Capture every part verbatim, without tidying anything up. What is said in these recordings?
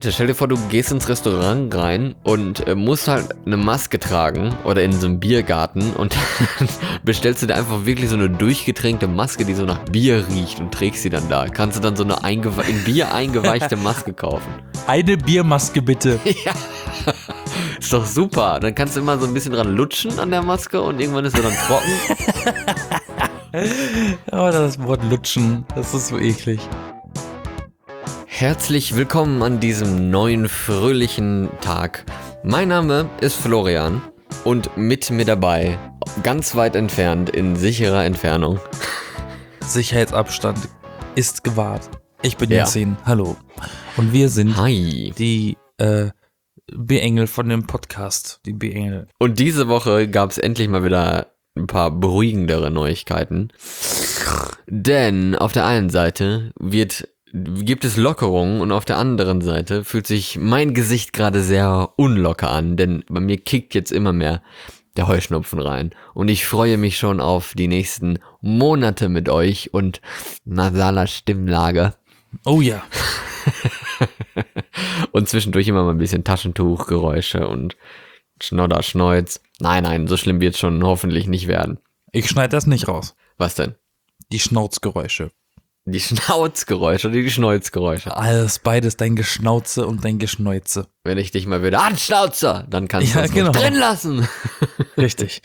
Stell dir vor, du gehst ins Restaurant rein und äh, musst halt eine Maske tragen oder in so einem Biergarten und dann bestellst du dir einfach wirklich so eine durchgetränkte Maske, die so nach Bier riecht und trägst sie dann da. Kannst du dann so eine eingewe- in Bier eingeweichte Maske kaufen. Eine Biermaske bitte. Ja, ist doch super. Dann kannst du immer so ein bisschen dran lutschen an der Maske und irgendwann ist sie dann trocken. Aber das Wort lutschen, das ist so eklig. Herzlich willkommen an diesem neuen, fröhlichen Tag. Mein Name ist Florian und mit mir dabei, ganz weit entfernt, in sicherer Entfernung. Sicherheitsabstand ist gewahrt. Ich bin Ja. Yassin, hallo. Und wir sind Hi. die äh, B-Engel von dem Podcast. Die B-Engel. Und diese Woche gab es endlich mal wieder ein paar beruhigendere Neuigkeiten. Denn auf der einen Seite wird... gibt es Lockerungen und auf der anderen Seite fühlt sich mein Gesicht gerade sehr unlocker an, denn bei mir kickt jetzt immer mehr der Heuschnupfen rein und ich freue mich schon auf die nächsten Monate mit euch und nasaler Stimmlage Oh ja. und zwischendurch immer mal ein bisschen Taschentuchgeräusche und Schnodder, Schneuz. Nein, nein, so schlimm wird es schon hoffentlich nicht werden. Ich schneide das nicht raus. Was denn? Die Schnauzgeräusche. Die Schnauzgeräusche oder die Schneuzgeräusche? Alles beides, dein Geschnauze und dein Geschneuze. Wenn ich dich mal wieder anschnauze, dann kannst du Ja, es genau. drin lassen. Richtig.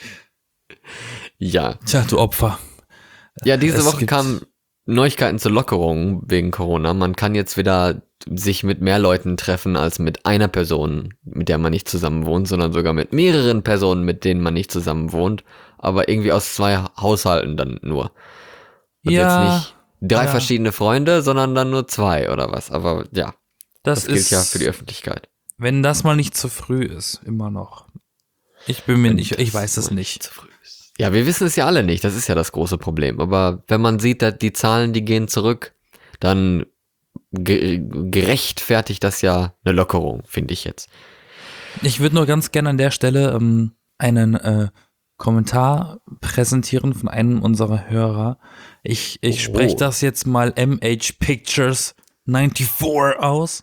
Ja. Tja, du Opfer. Ja, diese Es Woche gibt- kamen Neuigkeiten zur Lockerung wegen Corona. Man kann jetzt wieder sich mit mehr Leuten treffen als mit einer Person, mit der man nicht zusammen wohnt, sondern sogar mit mehreren Personen, mit denen man nicht zusammen wohnt, aber irgendwie aus zwei Haushalten dann nur. Und Ja, jetzt nicht drei ja. verschiedene Freunde, sondern dann nur zwei oder was. Aber ja, Das, das gilt ist, ja für die Öffentlichkeit. wenn das mal nicht zu früh ist, immer noch. Ich bin mir Wenn nicht, das ich weiß es mal nicht. zu früh ist. Ja, wir wissen es ja alle nicht, das ist ja das große Problem. Aber wenn man sieht, dass die Zahlen, die gehen zurück, dann ge- gerechtfertigt das ja eine Lockerung, finde ich jetzt. Ich würde nur ganz gerne an der Stelle ähm, einen äh, Kommentar präsentieren von einem unserer Hörer. Ich, ich Oh. spreche das jetzt mal M H Pictures vierundneunzig aus.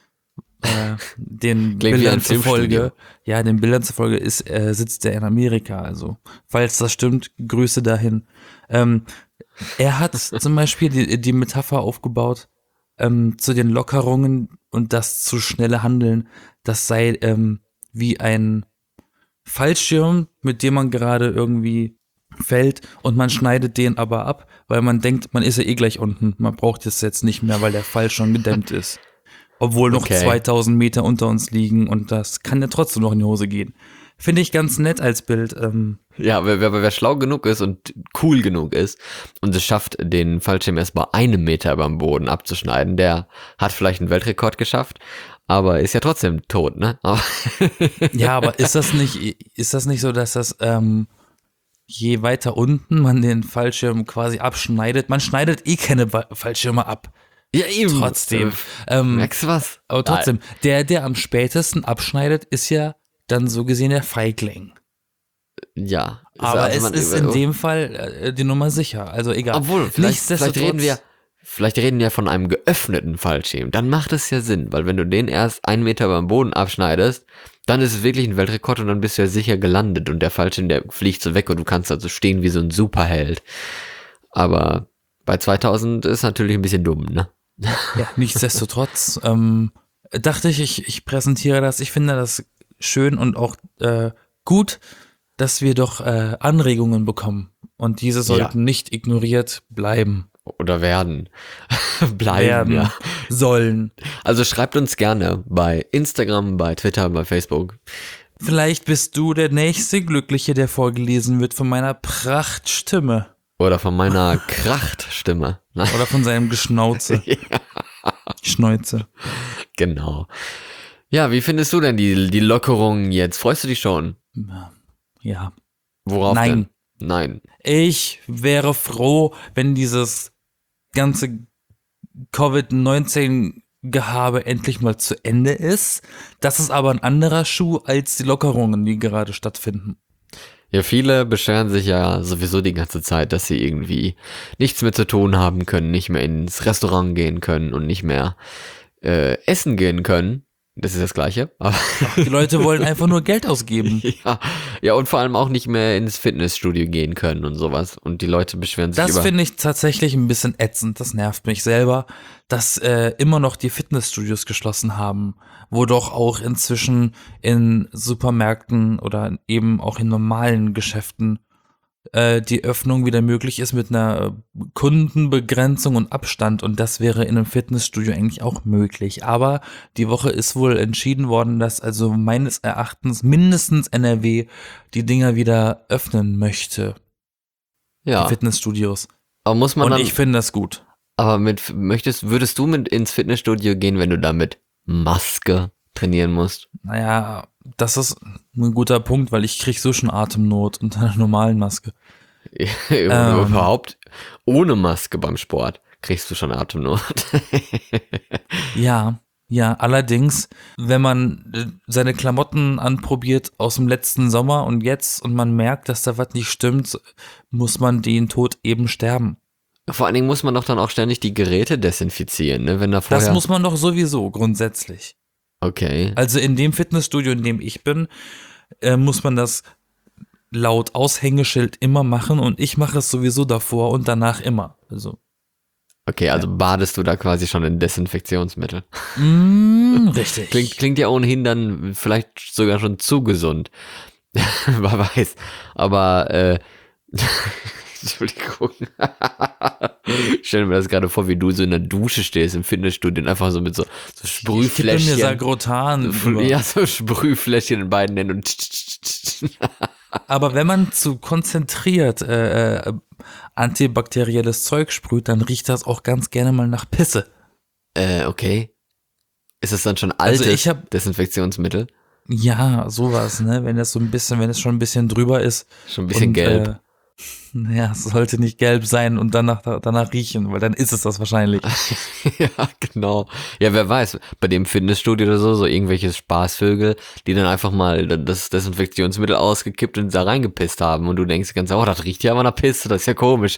Äh, den Klingt wie Bildern ein Filmstudio. zufolge, ja, den Bildern zufolge ist, äh, sitzt er in Amerika. Also, falls das stimmt, Grüße dahin. Ähm, er hat zum Beispiel die, die Metapher aufgebaut ähm, zu den Lockerungen und das zu schnelle Handeln. Das sei ähm, wie ein Fallschirm, mit dem man gerade irgendwie fällt und man schneidet den aber ab, weil man denkt, man ist ja eh gleich unten. Man braucht es jetzt nicht mehr, weil der Fall schon gedämmt ist. Obwohl noch Okay. zweitausend Meter unter uns liegen und das kann ja trotzdem noch in die Hose gehen. Finde ich ganz nett als Bild. Ähm, Ja, wer, wer, wer schlau genug ist und cool genug ist und es schafft, den Fallschirm erst bei einem Meter über dem Boden abzuschneiden, der hat vielleicht einen Weltrekord geschafft, aber ist ja trotzdem tot, ne? Aber ja, aber ist das nicht, ist das nicht so, dass das ähm, je weiter unten man den Fallschirm quasi abschneidet, man schneidet eh keine Ba- Fallschirme ab. ja, eben. Trotzdem. Äh, Ähm, merkst du was? aber trotzdem, der, der am spätesten abschneidet, ist ja dann so gesehen der Feigling. Ja. Aber Also es man- ist in dem Fall äh, die Nummer sicher. Also egal. Obwohl, vielleicht, vielleicht Nichtsdestotrotz- reden wir, vielleicht reden wir von einem geöffneten Fallschirm. Dann macht es ja Sinn, weil wenn du den erst einen Meter beim Boden abschneidest, dann ist es wirklich ein Weltrekord und dann bist du ja sicher gelandet und der Fallschirm, der fliegt so weg und du kannst also stehen wie so ein Superheld. Aber bei zweitausend ist natürlich ein bisschen dumm, ne? Ja, nichtsdestotrotz ähm, dachte ich, ich, ich präsentiere das. Ich finde das schön und auch äh, gut, dass wir doch äh, Anregungen bekommen. Und diese sollten nicht ignoriert bleiben. Oder werden. Bleiben, werden, ja. sollen. Also schreibt uns gerne bei Instagram, bei Twitter, bei Facebook. Vielleicht bist du der nächste Glückliche, der vorgelesen wird von meiner Prachtstimme. Oder von meiner Krachtstimme. Nein, Oder von seinem Geschnauze. Schneuze. genau. Ja, wie findest du denn die, die Lockerung jetzt? Freust du dich schon? Ja. Worauf Nein. denn? Nein. Ich wäre froh, wenn dieses ganze Covid neunzehn Gehabe endlich mal zu Ende ist. Das ist aber ein anderer Schuh als die Lockerungen, die gerade stattfinden. Ja, viele beschweren sich ja sowieso die ganze Zeit, dass sie irgendwie nichts mehr zu tun haben können, nicht mehr ins Restaurant gehen können und nicht mehr äh, essen gehen können. Das ist das Gleiche. Aber Die Leute wollen einfach nur Geld ausgeben. ja, ja, und vor allem auch nicht mehr ins Fitnessstudio gehen können und sowas. Und die Leute beschweren sich Das über... finde ich tatsächlich ein bisschen ätzend. Das nervt mich selber, dass äh, immer noch die Fitnessstudios geschlossen haben, wo doch auch inzwischen in Supermärkten oder eben auch in normalen Geschäften äh, die Öffnung wieder möglich ist mit einer Kundenbegrenzung und Abstand, und das wäre in einem Fitnessstudio eigentlich auch möglich. Aber die Woche ist wohl entschieden worden, dass also meines Erachtens mindestens N R W die Dinger wieder öffnen möchte, ja, die Fitnessstudios. aber muss man Und dann... ich finde das gut. Aber mit, möchtest, würdest du mit ins Fitnessstudio gehen, wenn du da mit Maske trainieren musst? Naja, das ist ein guter Punkt, weil ich krieg so schon Atemnot unter einer normalen Maske. Oder Ähm. überhaupt ohne Maske beim Sport kriegst du schon Atemnot. Ja, ja, allerdings, wenn man äh, seine Klamotten anprobiert aus dem letzten Sommer und jetzt und man merkt, dass da was nicht stimmt, muss man den Tod eben sterben. Vor allen Dingen muss man doch dann auch ständig die Geräte desinfizieren, ne? Wenn da vorher... Das muss man doch sowieso grundsätzlich. Okay. Also in dem Fitnessstudio, in dem ich bin, äh, muss man das laut Aushängeschild immer machen, und ich mache es sowieso davor und danach immer. Also, Okay, also badest du da quasi schon in Desinfektionsmittel. mm, richtig. Klingt, klingt ja ohnehin dann vielleicht sogar schon zu gesund. Wer weiß. Aber, äh, Entschuldigung. Ich stell mir das gerade vor, wie du so in der Dusche stehst im Fitnessstudio und einfach so mit so, so Ich kippe mir Sprühfläschchen. Sagrotan über. Ja, so Sprühfläschchen in beiden Händen und Aber wenn man zu konzentriert äh, äh, antibakterielles Zeug sprüht, dann riecht das auch ganz gerne mal nach Pisse. äh, okay. Ist das dann schon altes Also ich hab- Desinfektionsmittel? Ja, sowas, ne? Wenn das so ein bisschen, wenn es schon ein bisschen drüber ist. Schon ein bisschen und, gelb. Äh, naja, es sollte nicht gelb sein und danach, danach riechen, weil dann ist es das wahrscheinlich. Ja, genau. Ja, wer weiß, bei dem Fitnessstudio oder so, so irgendwelche Spaßvögel, die dann einfach mal das Desinfektionsmittel ausgekippt und da reingepisst haben und du denkst die ganze Zeit, oh, das riecht ja aber nach Pisse, das ist ja komisch.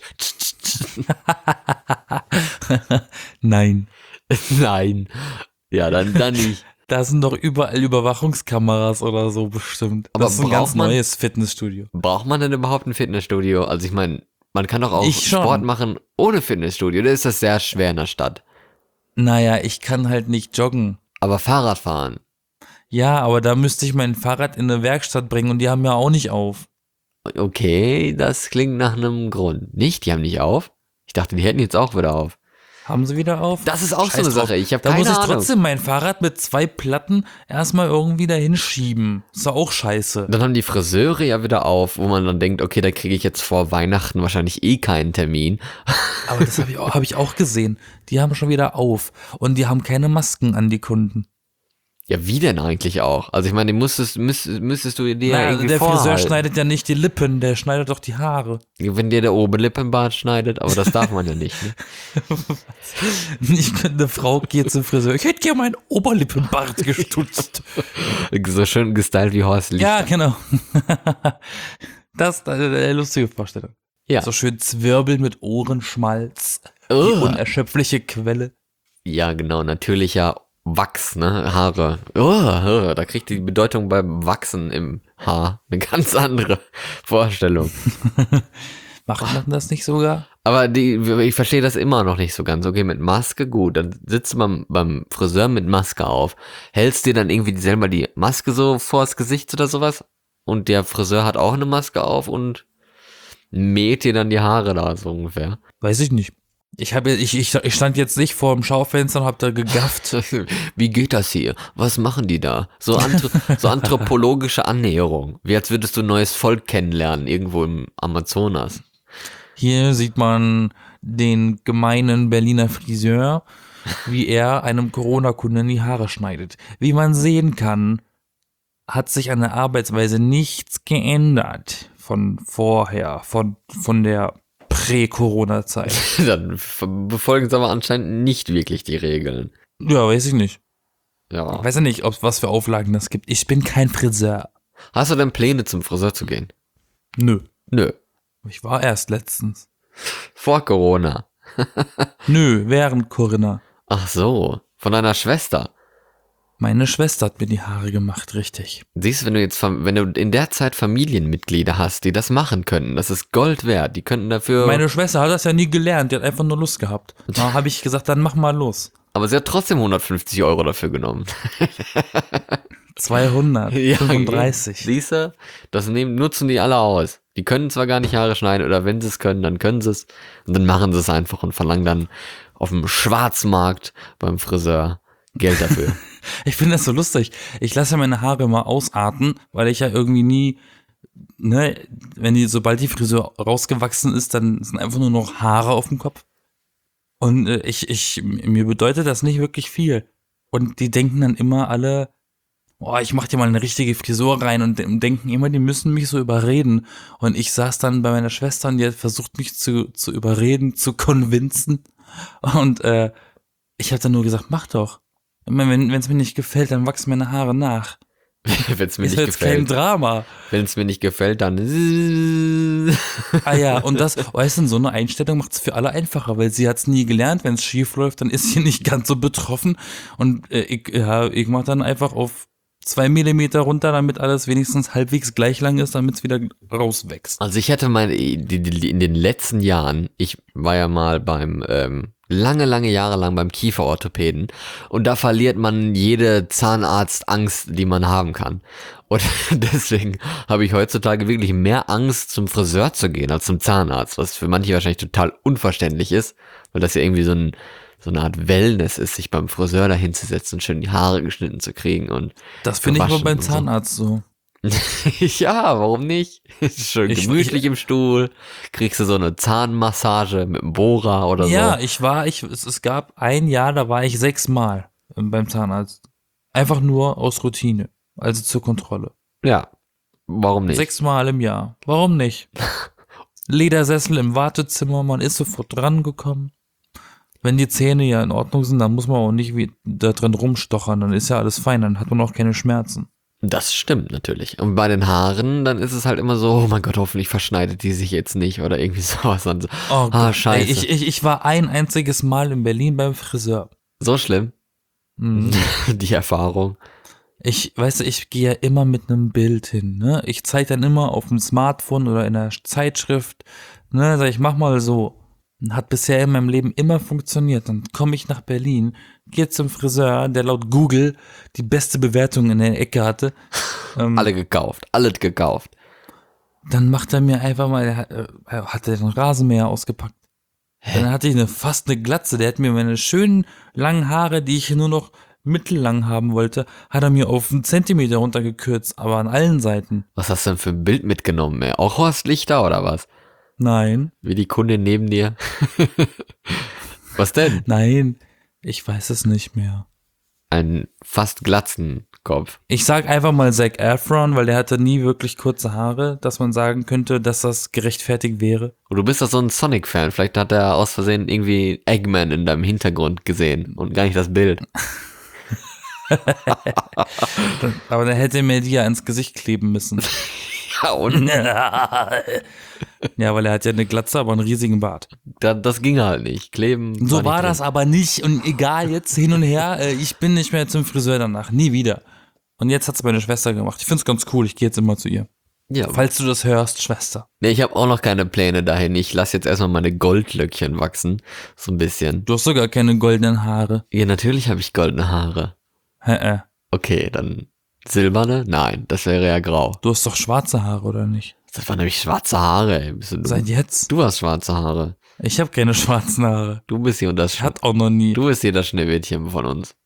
Nein. Nein. Ja, dann, dann nicht. Da sind doch überall Überwachungskameras oder so bestimmt. Aber das ist ein braucht ganz man- neues Fitnessstudio. Braucht man denn überhaupt ein Fitnessstudio? Also ich meine, man kann doch auch Ich schon. Sport machen ohne Fitnessstudio, da ist das sehr schwer in der Stadt. Naja, ich kann halt nicht joggen. Aber Fahrrad fahren. Ja, aber da müsste ich mein Fahrrad in eine Werkstatt bringen und die haben ja auch nicht auf. Okay, das klingt nach einem Grund. Nicht? Die haben nicht auf? Ich dachte, die hätten jetzt auch wieder auf. Haben sie wieder auf? Das ist auch so Scheiß eine drauf. Sache. Ich habe Da keine muss ich Ahnung. trotzdem mein Fahrrad mit zwei Platten erstmal irgendwie dahin schieben. Ist doch auch scheiße. Dann haben die Friseure ja wieder auf, wo man dann denkt, okay, da kriege ich jetzt vor Weihnachten wahrscheinlich eh keinen Termin. Aber das habe ich, auch- hab ich auch gesehen. Die haben schon wieder auf. Und die haben keine Masken an die Kunden. Ja, wie denn eigentlich auch? Also ich meine, die musstest, müsstest, müsstest du dir ja Naja, irgendwie der Friseur vorhalten. schneidet ja nicht die Lippen, der schneidet doch die Haare. Wenn dir der Oberlippenbart schneidet, aber das darf man ja nicht. Ne? Ich könnte, eine Frau geht zum Friseur. Ich hätte gerne meinen Oberlippenbart gestutzt. So schön gestylt wie Horst Lichter. Ja, genau. Das ist eine lustige Vorstellung. Ja. So schön Zwirbeln mit Ohrenschmalz. Die Ugh. unerschöpfliche Quelle. Ja, genau, natürlicher Wachs, ne, Haare. Oh, oh, da kriegt die Bedeutung beim Wachsen im Haar eine ganz andere Vorstellung. Macht man das nicht sogar? Aber die, ich verstehe das immer noch nicht so ganz. Okay, mit Maske, gut, dann sitzt du beim, beim Friseur mit Maske auf. Hältst dir dann irgendwie selber die Maske so vors Gesicht oder sowas? Und der Friseur hat auch eine Maske auf und mäht dir dann die Haare da so ungefähr. Weiß ich nicht. Ich, hab, ich, ich, ich stand jetzt nicht vor dem Schaufenster und hab da gegafft. Wie geht das hier? Was machen die da? So, anthro so anthropologische Annäherung. Wie als würdest du ein neues Volk kennenlernen, irgendwo im Amazonas. Hier sieht man den gemeinen Berliner Friseur, wie er einem Corona-Kunden die Haare schneidet. Wie man sehen kann, hat sich an der Arbeitsweise nichts geändert von vorher, von, von der Prä-Corona-Zeit. Dann befolgen sie aber anscheinend nicht wirklich die Regeln. Ja, weiß ich nicht. Ja. Weiß ja nicht, ob was für Auflagen das gibt. Ich bin kein Friseur. Hast du denn Pläne, zum Friseur zu gehen? Nö. Nö. Ich war erst letztens. Vor Corona. Nö, während Corinna. Ach so. Von deiner Schwester. Meine Schwester hat mir die Haare gemacht, richtig. Siehst du, wenn du jetzt, Fam- wenn du in der Zeit Familienmitglieder hast, die das machen können, das ist Gold wert. Die könnten dafür. Meine Schwester hat das ja nie gelernt, die hat einfach nur Lust gehabt. Da habe ich gesagt, dann mach mal los. Aber sie hat trotzdem hundertfünfzig Euro dafür genommen. zweihundertfünfunddreißig. Siehst du, das nehmen, nutzen die alle aus. Die können zwar gar nicht Haare schneiden oder wenn sie es können, dann können sie es. Und dann machen sie es einfach und verlangen dann auf dem Schwarzmarkt beim Friseur Geld dafür. Ich finde das so lustig. Ich lasse ja meine Haare mal ausarten, weil ich ja irgendwie nie, ne, wenn die, sobald die Frisur rausgewachsen ist, dann sind einfach nur noch Haare auf dem Kopf. Und äh, ich, ich, mir bedeutet das nicht wirklich viel. Und die denken dann immer alle, oh, ich mach dir mal eine richtige Frisur rein und de- denken immer, die müssen mich so überreden. Und ich saß dann bei meiner Schwester und die hat versucht, mich zu, zu überreden, zu convincen. Und äh, ich habe dann nur gesagt, mach doch. Ich meine, wenn es mir nicht gefällt, dann wachsen meine Haare nach. Wenn es mir Ist nicht jetzt kein gefällt. Drama. Wenn es mir nicht gefällt, dann. Ah ja, und das, weißt du, so eine Einstellung macht es für alle einfacher, weil sie hat es nie gelernt. Wenn es schief läuft, dann ist sie nicht ganz so betroffen. Und äh, ich, ja, ich mach dann einfach auf zwei Millimeter runter, damit alles wenigstens halbwegs gleich lang ist, damit es wieder rauswächst. Also ich hätte meine, die, die, in den letzten Jahren, ich war ja mal beim, ähm, lange, lange Jahre lang beim Kieferorthopäden und da verliert man jede Zahnarztangst, die man haben kann. Und deswegen habe ich heutzutage wirklich mehr Angst, zum Friseur zu gehen, als zum Zahnarzt, was für manche wahrscheinlich total unverständlich ist, weil das ja irgendwie so ein so eine Art Wellness ist, sich beim Friseur da hinzusetzen, schön die Haare geschnitten zu kriegen und Das finde ich aber gewaschen beim und so. Zahnarzt so. Ja, warum nicht? Schön Ich- gemütlich ich- im Stuhl, kriegst du so eine Zahnmassage mit einem Bohrer oder Ja, so. ich war, ich, es, es gab ein Jahr, da war ich sechsmal ähm, beim Zahnarzt. Einfach nur aus Routine, also zur Kontrolle. Ja, warum nicht? Sechsmal im Jahr. Warum nicht? Ledersessel im Wartezimmer, man ist sofort drangekommen. Wenn die Zähne ja in Ordnung sind, dann muss man auch nicht wie da drin rumstochern, dann ist ja alles fein, dann hat man auch keine Schmerzen. Das stimmt natürlich. Und bei den Haaren, dann ist es halt immer so, oh mein Gott, hoffentlich verschneidet die sich jetzt nicht oder irgendwie sowas. Dann so, Oh ah, Gott, scheiße. ey, ich, ich, ich war ein einziges Mal in Berlin beim Friseur. So schlimm, Mhm. die Erfahrung. Ich, weißt du, ich gehe ja immer mit einem Bild hin, ne? Ich zeige dann immer auf dem Smartphone oder in einer Zeitschrift, ne? Sag ich, mach mal so. Hat bisher in meinem Leben immer funktioniert. Dann komme ich nach Berlin, gehe zum Friseur, der laut Google die beste Bewertung in der Ecke hatte. Ähm, Alle gekauft, alles gekauft. Dann macht er mir einfach mal, er hat, äh, er hat den Rasenmäher ausgepackt. Dann hatte ich eine, fast eine Glatze. Der hat mir meine schönen langen Haare, die ich nur noch mittellang haben wollte, hat er mir auf einen Zentimeter runtergekürzt, aber an allen Seiten. Was hast du denn für ein Bild mitgenommen, ey? Auch Horst Lichter oder was? Nein, Wie die Kundin neben dir? Was denn? nein, ich weiß es nicht mehr. Ein fast glatzen Kopf. Ich sag einfach mal Zac Efron, weil der hatte nie wirklich kurze Haare, dass man sagen könnte, dass das gerechtfertigt wäre. Und du bist doch so ein Sonic-Fan. Vielleicht hat er aus Versehen irgendwie Eggman in deinem Hintergrund gesehen und gar nicht das Bild. Aber dann hätte er mir die ja ins Gesicht kleben müssen. Ja, und Ja, weil er hat ja eine Glatze, aber einen riesigen Bart. da, das ging halt nicht. Kleben. So nicht war drin. das aber nicht und egal, jetzt hin und her, äh, ich bin nicht mehr zum Friseur danach, nie wieder. Und jetzt hat's meine Schwester gemacht. Ich find's ganz cool, ich gehe jetzt immer zu ihr. Ja, Falls du das hörst, Schwester. nee, ich habe auch noch keine Pläne dahin. Ich lasse jetzt erstmal meine Goldlöckchen wachsen. So ein bisschen. Du hast sogar keine goldenen Haare. Ja, natürlich habe ich goldene Haare. Hä, äh. Okay, dann silberne? Nein, das wäre ja grau. Du hast doch schwarze Haare, oder nicht? Das waren nämlich schwarze Haare. Ey. Bist du dumm? Seit jetzt? Du hast schwarze Haare. Ich habe keine schwarzen Haare. Du bist hier und das Ich hatte auch noch nie. Du bist hier das Schneewittchen von uns.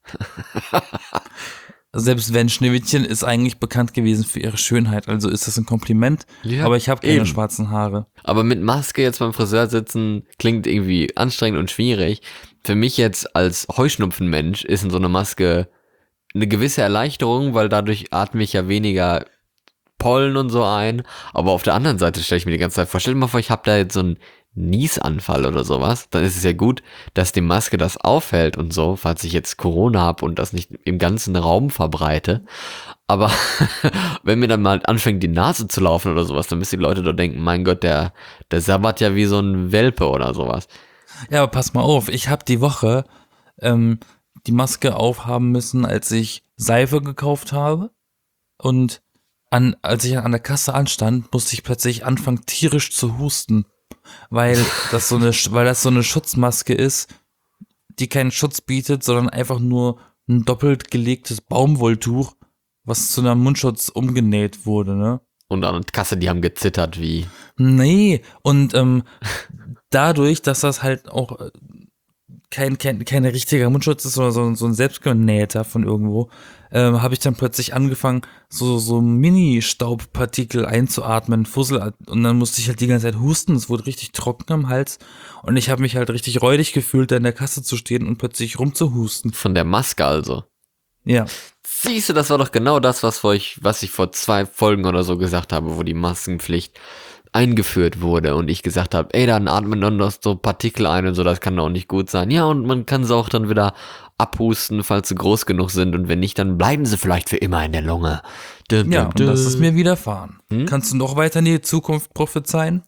Selbst wenn Schneewittchen ist eigentlich bekannt gewesen für ihre Schönheit, also ist das ein Kompliment. Ja, aber ich habe keine eben. schwarzen Haare. Aber mit Maske jetzt beim Friseur sitzen klingt irgendwie anstrengend und schwierig. Für mich jetzt als Heuschnupfenmensch ist in so einer Maske eine gewisse Erleichterung, weil dadurch atme ich ja weniger Pollen und so ein. Aber auf der anderen Seite stelle ich mir die ganze Zeit vor, stell dir mal vor, ich habe da jetzt so einen Niesanfall oder sowas. Dann ist es ja gut, dass die Maske das aufhält und so, falls ich jetzt Corona habe und das nicht im ganzen Raum verbreite. Aber wenn mir dann mal anfängt, die Nase zu laufen oder sowas, dann müssen die Leute doch denken, mein Gott, der, der sabbert ja wie so ein Welpe oder sowas. Ja, aber pass mal auf, ich habe die Woche ähm, die Maske aufhaben müssen, als ich Seife gekauft habe. Und an, als ich an der Kasse anstand, musste ich plötzlich anfangen, tierisch zu husten. Weil das so eine, weil das so eine Schutzmaske ist, die keinen Schutz bietet, sondern einfach nur ein doppelt gelegtes Baumwolltuch, was zu einem Mundschutz umgenäht wurde, ne? Und an der Kasse, die haben gezittert wie. Nee, und ähm, dadurch, dass das halt auch äh, kein, kein keine richtiger Mundschutz ist, sondern so, so ein selbstgenähter von irgendwo, ähm, habe ich dann plötzlich angefangen, so so Mini-Staubpartikel einzuatmen, Fussel, und dann musste ich halt die ganze Zeit husten, es wurde richtig trocken am Hals und ich habe mich halt richtig räudig gefühlt, da in der Kasse zu stehen und plötzlich rumzuhusten. Von der Maske also. Ja. Siehst du, das war doch genau das, was, vor ich, was ich vor zwei Folgen oder so gesagt habe, wo die Maskenpflicht eingeführt wurde und ich gesagt habe, ey, dann atmen dann noch so Partikel ein und so, das kann doch nicht gut sein. Ja, und man kann sie auch dann wieder abhusten, falls sie groß genug sind und wenn nicht, dann bleiben sie vielleicht für immer in der Lunge. Dum, Ja, dum, und das dum. ist mir widerfahren. Hm? Kannst du noch weiter in die Zukunft prophezeien?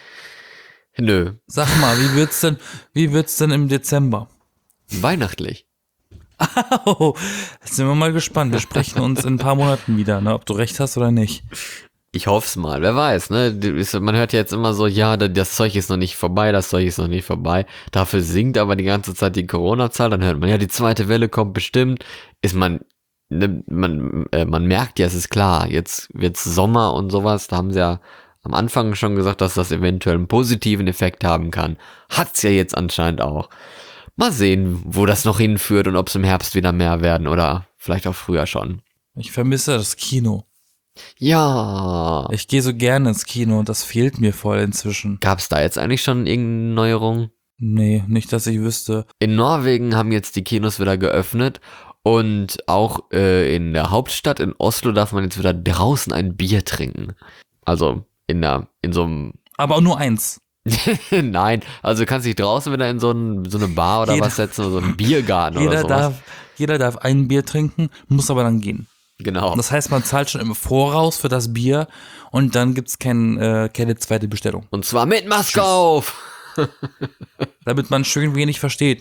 Nö, Sag mal, wie wird's denn, wie wird's denn im Dezember? weihnachtlich. Oh, jetzt sind wir mal gespannt. Wir sprechen uns in ein paar Monaten wieder, ne, ob du recht hast oder nicht. Ich hoff's mal, wer weiß, ne? Man hört ja jetzt immer so, ja, das Zeug ist noch nicht vorbei, das Zeug ist noch nicht vorbei. Dafür sinkt aber die ganze Zeit die Corona-Zahl, dann hört man, ja, die zweite Welle kommt bestimmt. Ist man, ne, man, äh, man merkt ja, es ist klar, jetzt wird's Sommer und sowas, da haben sie ja am Anfang schon gesagt, dass das eventuell einen positiven Effekt haben kann. Hat's ja jetzt anscheinend auch. Mal sehen, wo das noch hinführt und ob es im Herbst wieder mehr werden oder vielleicht auch früher schon. Ich vermisse das Kino. Ja. Ich gehe so gerne ins Kino und das fehlt mir voll inzwischen. Gab's da jetzt eigentlich schon irgendeine Neuerung? Nee, nicht, dass ich wüsste. In Norwegen haben jetzt die Kinos wieder geöffnet und auch äh, in der Hauptstadt in Oslo darf man jetzt wieder draußen ein Bier trinken. Also in der, in so einem Aber auch nur eins. Nein, also du kannst dich draußen wieder in so, ein, so eine Bar oder Jeder- was setzen oder so einen Biergarten oder Jeder sowas. darf, jeder darf ein Bier trinken, muss aber dann gehen. Genau. Das heißt, man zahlt schon im Voraus für das Bier und dann gibt's kein, äh, keine zweite Bestellung. Und zwar mit Maske auf. Damit man schön wenig versteht.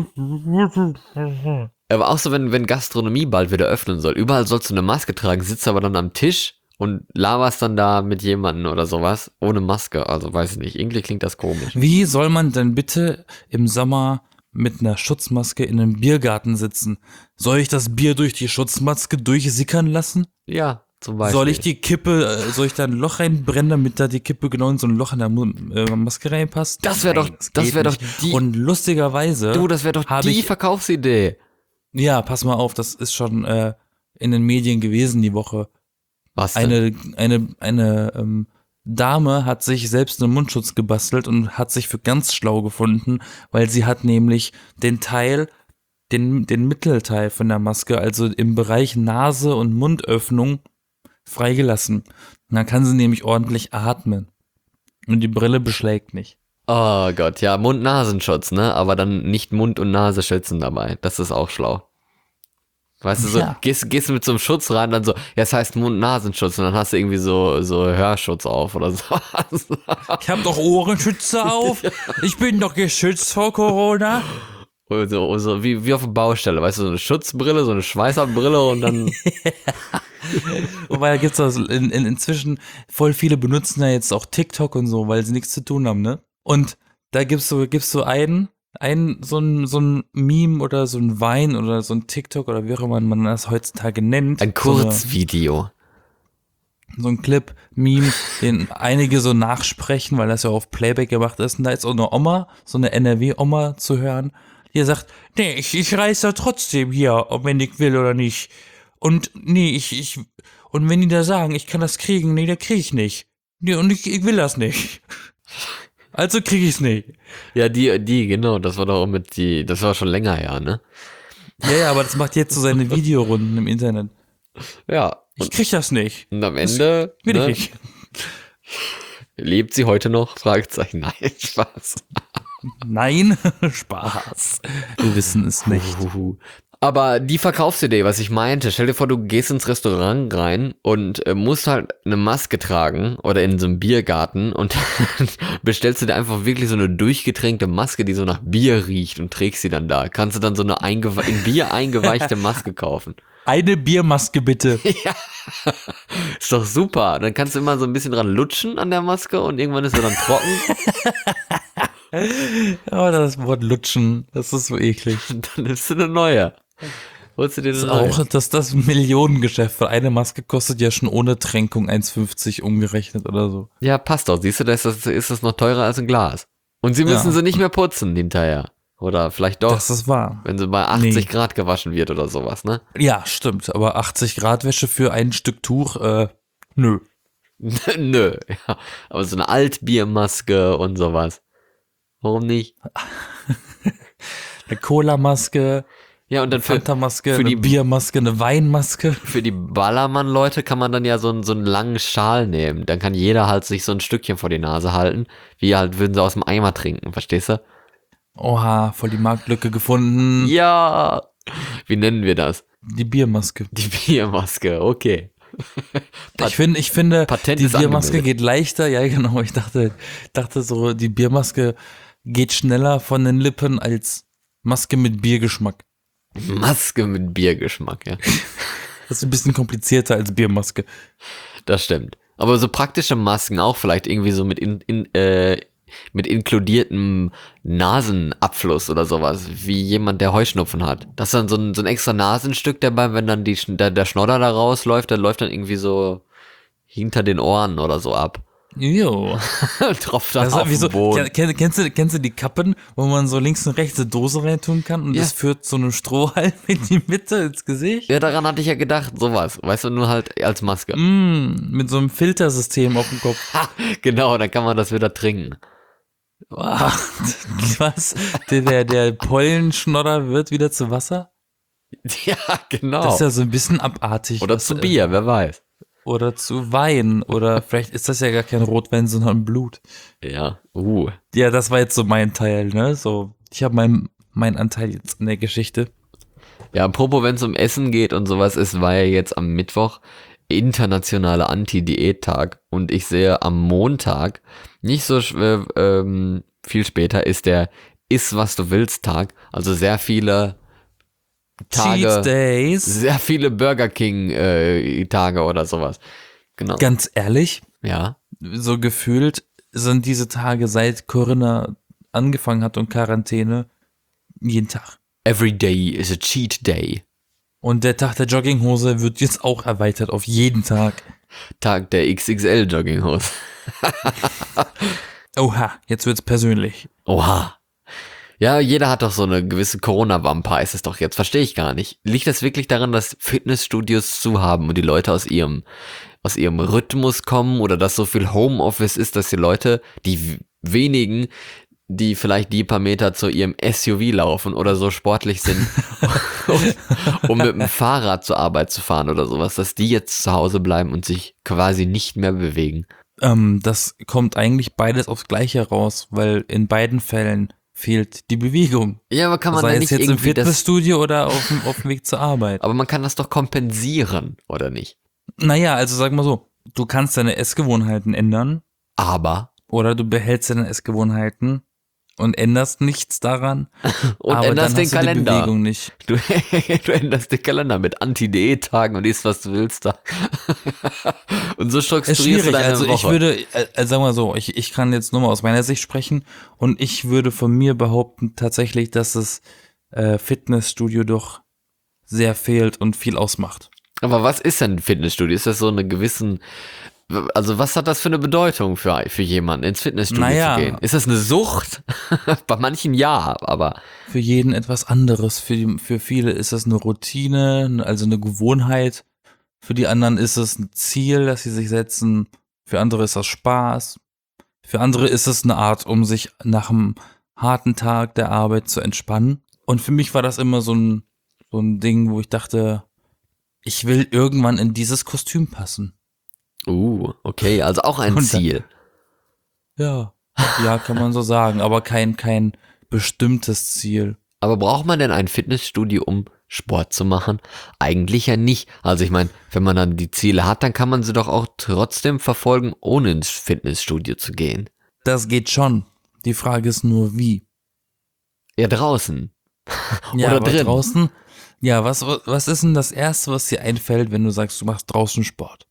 Aber auch so, wenn, wenn Gastronomie bald wieder öffnen soll. Überall sollst du eine Maske tragen, sitzt aber dann am Tisch und laberst dann da mit jemandem oder sowas ohne Maske. Also weiß ich nicht, irgendwie klingt das komisch. Wie soll man denn bitte im Sommer mit einer Schutzmaske in einem Biergarten sitzen? Soll ich das Bier durch die Schutzmaske durchsickern lassen? Ja, zum Beispiel. Soll ich die Kippe, äh, soll ich da ein Loch reinbrennen, damit da die Kippe genau in so ein Loch in der Mu- äh, Maske reinpasst? Das wär doch- Nein, das geht wär doch nicht. die- Und lustigerweise, Du, das wäre doch hab die ich- Verkaufsidee. ja, pass mal auf, das ist schon äh, in den Medien gewesen die Woche. Was denn? Eine, eine, eine ähm, Dame hat sich selbst einen Mundschutz gebastelt und hat sich für ganz schlau gefunden, weil sie hat nämlich den Teil, den, den Mittelteil von der Maske, also im Bereich Nase und Mundöffnung, freigelassen. Und dann kann sie nämlich ordentlich atmen. Und die Brille beschlägt nicht. Oh Gott, ja, Mund-Nasenschutz, ne? Aber dann nicht Mund und Nase schützen dabei. Das ist auch schlau. Weißt du, so, Ja. gehst, gehst du mit so einem Schutz rein, dann so, ja, es heißt Mund-Nasenschutz und dann hast du irgendwie so, so Hörschutz auf oder so. Ich hab doch Ohrenschützer auf. Ich bin doch geschützt vor Corona. so, so wie, wie auf der Baustelle, weißt du, so eine Schutzbrille, so eine Schweißerbrille und dann, Wobei da gibt's also in, in, inzwischen voll viele benutzen ja jetzt auch TikTok und so, weil sie nichts zu tun haben, ne? Und da gibt's so, gibt's so einen, einen, so ein, so ein Meme oder so ein Vine oder so ein TikTok oder wie auch immer man das heutzutage nennt. ein Kurzvideo. So, eine, so ein Clip, Meme, den einige so nachsprechen, weil das ja auf Playback gemacht ist. Und da ist auch eine Oma, so eine N R W-Oma zu hören, die sagt, nee, ich, ich reiß da trotzdem hier, ob wenn ich will oder nicht. Und nee, ich, ich, und wenn die da sagen, ich kann das kriegen, nee, da krieg ich nicht. Nee, und ich, ich will das nicht. Also krieg ich's nicht. Ja, die, die, genau, das war doch auch mit die, das war schon länger her, ne? Ja, ja, aber das macht jetzt so seine Videorunden im Internet. Ja. Ich krieg das nicht. Und am Ende, Will ne, ich nicht. lebt sie heute noch? Fragezeichen, nein, Spaß. Nein, Spaß. Wir wissen es nicht. Uhuhu. Aber die Verkaufsidee, was ich meinte, stell dir vor, du gehst ins Restaurant rein und äh, musst halt eine Maske tragen oder in so einem Biergarten und dann bestellst du dir einfach wirklich so eine durchgetränkte Maske, die so nach Bier riecht und trägst sie dann da. Kannst du dann so eine eingewe- in Bier eingeweichte Maske kaufen. Eine Biermaske bitte. Ja, ist doch super. Dann kannst du immer so ein bisschen dran lutschen an der Maske und irgendwann ist sie dann trocken. Aber das Wort lutschen, das ist so eklig. Und dann nimmst du eine neue. Holst du dir Das eine ist neue? auch dass das Millionengeschäft, weil eine Maske kostet ja schon ohne Tränkung eins fünfzig umgerechnet oder so. Ja, passt doch. Siehst du, da ist das, ist das noch teurer als ein Glas. Und sie müssen Ja. sie nicht mehr putzen hinterher. Oder vielleicht doch, Das ist wahr. wenn sie bei achtzig Nee. Grad gewaschen wird oder sowas, ne? Ja, stimmt. Aber achtzig Grad Wäsche für ein Stück Tuch, äh, nö. Nö, ja. Aber so eine Altbiermaske und sowas. Warum nicht? Eine Cola-Maske, Ja, und dann für, Fanta-Maske, für eine die- Biermaske, eine Weinmaske. für die Ballermann-Leute kann man dann ja so einen, so einen langen Schal nehmen. Dann kann jeder halt sich so ein Stückchen vor die Nase halten. Wie halt würden sie aus dem Eimer trinken, verstehst du? Oha, voll die Marktlücke gefunden. Ja. Wie nennen wir das? Die Biermaske. Die Biermaske, okay. Ich finde, ich finde, Patent die ist Biermaske angemeldet. geht leichter. Ja, genau. Ich dachte, dachte so, die Biermaske geht schneller von den Lippen als Maske mit Biergeschmack. Maske mit Biergeschmack, ja. Das ist ein bisschen komplizierter als Biermaske. Das stimmt. Aber so praktische Masken auch vielleicht irgendwie so mit in, in äh, mit inkludiertem Nasenabfluss oder sowas, wie jemand, der Heuschnupfen hat. Das ist dann so ein, so ein extra Nasenstück dabei, wenn dann die, Sch- der, der Schnodder da rausläuft, dann läuft dann irgendwie so hinter den Ohren oder so ab. Jo. Tropft dann Das auf ist wie so, den Boden. kenn, kennst, du, kennst du die Kappen, wo man so links und rechts eine Dose reintun kann und Ja. das führt so einem Strohhalm in die Mitte ins Gesicht? Ja, daran hatte ich ja gedacht, sowas. Weißt du, nur halt als Maske. Mm, mit so einem Filtersystem auf dem Kopf. Ha, genau, dann kann man das wieder trinken. Wow. Was? Der, der, der Pollenschnodder wird wieder zu Wasser? Ja, genau. Das ist ja so ein bisschen abartig. Oder Was, zu äh, Bier, wer weiß. Oder zu Wein. Oder vielleicht ist das ja gar kein Rotwein, sondern Blut. Ja, uh. Ja, das war jetzt so mein Teil, ne? So, ich habe meinen mein Anteil jetzt in der Geschichte. Ja, apropos, wenn es um Essen geht und sowas, es war ja jetzt am Mittwoch internationaler Anti-Diät-Tag und ich sehe am Montag, nicht so sch- äh, ähm, viel später, ist der Iss, was du willst Tag. Also sehr viele Tage, Cheat Days. sehr viele Burger King äh, Tage oder sowas. Genau. Ganz ehrlich, Ja. so gefühlt sind diese Tage, seit Corinna angefangen hat und Quarantäne, jeden Tag. Every day is a cheat day. Und der Tag der Jogginghose wird jetzt auch erweitert auf jeden Tag. Tag der X X L Jogginghose. Oha, jetzt wird's persönlich. Oha. Ja, jeder hat doch so eine gewisse Corona-Wampe, heißt es doch jetzt. Verstehe ich gar nicht. Liegt das wirklich daran, dass Fitnessstudios zu haben und die Leute aus ihrem, aus ihrem Rhythmus kommen oder dass so viel Homeoffice ist, dass die Leute, die w- wenigen, die vielleicht die paar Meter zu ihrem S U V laufen oder so sportlich sind, um, um mit dem Fahrrad zur Arbeit zu fahren oder sowas, dass die jetzt zu Hause bleiben und sich quasi nicht mehr bewegen? Ähm, das kommt eigentlich beides aufs Gleiche raus, weil in beiden Fällen fehlt die Bewegung. Ja, aber kann man Sei da es nicht jetzt im irgendwie das, Fitnessstudio oder auf dem, auf dem Weg zur Arbeit. aber man kann das doch kompensieren, oder nicht? Naja, also sag mal so, du kannst deine Essgewohnheiten ändern Aber oder du behältst deine Essgewohnheiten und änderst nichts daran, und aber änderst dann den hast du die Kalender. Bewegung nicht. Du, du änderst den Kalender mit Anti-Diät-Tagen und isst, was du willst da. Und so Ist strukturierst du schwierig, deine also ich Woche. würde, äh, äh, sagen wir so, ich, ich kann jetzt nur mal aus meiner Sicht sprechen und ich würde von mir behaupten tatsächlich, dass das äh, Fitnessstudio doch sehr fehlt und viel ausmacht. Aber was ist denn ein Fitnessstudio? Ist das so eine gewissen, also was hat das für eine Bedeutung für, für jemanden, ins Fitnessstudio Naja. zu gehen? Ist das eine Sucht? Bei manchen ja, aber Für jeden etwas anderes. Für, die, für viele ist das eine Routine, also eine Gewohnheit. Für die anderen ist es ein Ziel, das sie sich setzen. Für andere ist das Spaß. Für andere ist es eine Art, um sich nach einem harten Tag der Arbeit zu entspannen. Und für mich war das immer so ein, so ein Ding, wo ich dachte, ich will irgendwann in dieses Kostüm passen. uh, okay, also auch ein Und dann- Ziel. Ja, ja, kann man so sagen, aber kein, kein bestimmtes Ziel. Aber braucht man denn ein Fitnessstudio, um Sport zu machen? Eigentlich ja nicht. Also ich meine, wenn man dann die Ziele hat, dann kann man sie doch auch trotzdem verfolgen, ohne ins Fitnessstudio zu gehen. Das geht schon. Die Frage ist nur, wie. Ja, draußen. Ja, Oder aber drin. draußen, ja, was, was ist denn das Erste, was dir einfällt, wenn du sagst, du machst draußen Sport?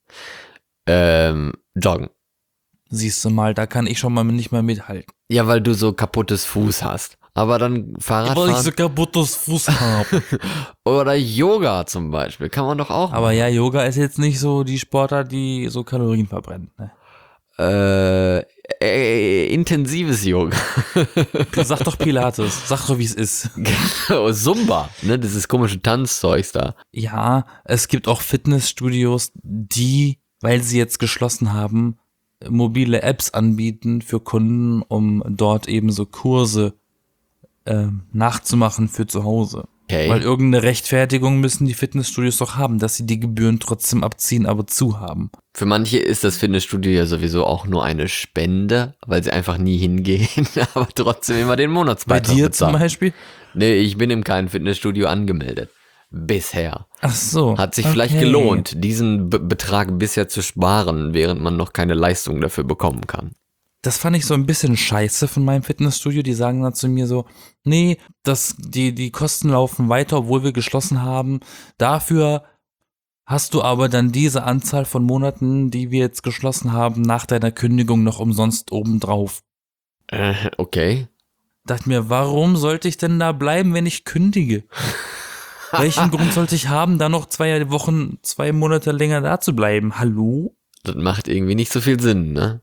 Ähm, joggen. Siehst du mal, da kann ich schon mal nicht mehr mithalten. Ja, weil du so kaputtes Fuß hast. Aber dann Fahrradfahren kaputtes Fuß habe. oder Yoga zum Beispiel, kann man doch auch Aber ja, Yoga ist jetzt nicht so die Sportart, die so Kalorien verbrennt. Ne? Äh, äh, intensives Yoga. Sag doch Pilates, sag doch, wie es ist. Zumba, ne, dieses komische Tanzzeugs da. Ja, es gibt auch Fitnessstudios, die, weil sie jetzt geschlossen haben, mobile Apps anbieten für Kunden, um dort eben so Kurse äh, nachzumachen für zu Hause. Okay. Weil irgendeine Rechtfertigung müssen die Fitnessstudios doch haben, dass sie die Gebühren trotzdem abziehen, aber zu haben. Für manche ist das Fitnessstudio ja sowieso auch nur eine Spende, weil sie einfach nie hingehen, aber trotzdem immer den Bei Monatsbeitrag dir bezahlen. zum Beispiel? Nee, ich bin in keinem Fitnessstudio angemeldet. Bisher. Ach so. Hat sich okay. vielleicht gelohnt, diesen Be- Betrag bisher zu sparen, während man noch keine Leistung dafür bekommen kann. Das fand ich so ein bisschen scheiße von meinem Fitnessstudio. Die sagen dann zu mir so, nee, das, die, die Kosten laufen weiter, obwohl wir geschlossen haben. Dafür hast du aber dann diese Anzahl von Monaten, die wir jetzt geschlossen haben, nach deiner Kündigung noch umsonst obendrauf. Äh, okay. Dachte mir, warum sollte ich denn da bleiben, wenn ich kündige? Welchen Grund sollte ich haben, da noch zwei Wochen, zwei Monate länger da zu bleiben? Hallo? Das macht irgendwie nicht so viel Sinn, ne?